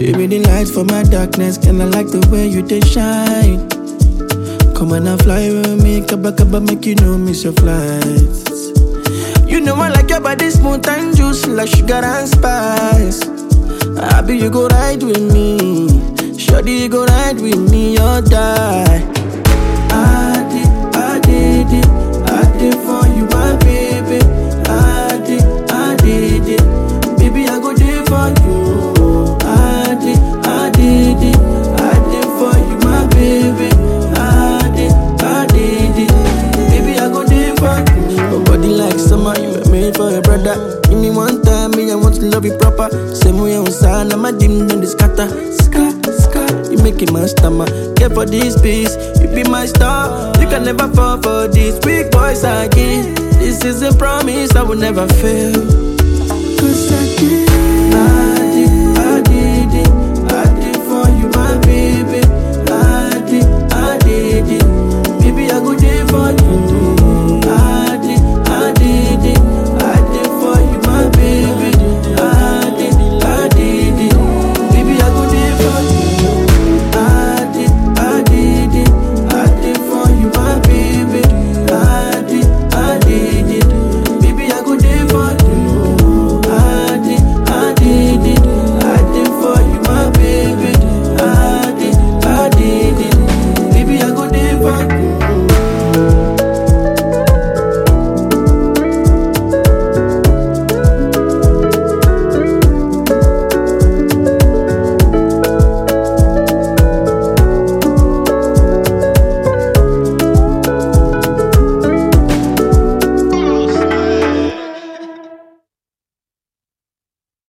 Give me the light for my darkness, and I like the way you they shine. Come on and fly with me, kaba make you know miss your flights. You know I like your body smooth and juicy like sugar and spice. Happy you go ride with me, shorty you go ride with me or die. I did for you, my baby. I did it, baby I go there for you. I did for you, my baby. I did it, baby I go there for you. Your body like summer, you were made for a brother. Give me one time, me I want to love you proper. Same way on sign, I'm a dim in the scatter. You make it my stomach. Care for this piece, you be my star. You can never fall for this weak boys again. This is a promise I will never fail. 'Cause I did.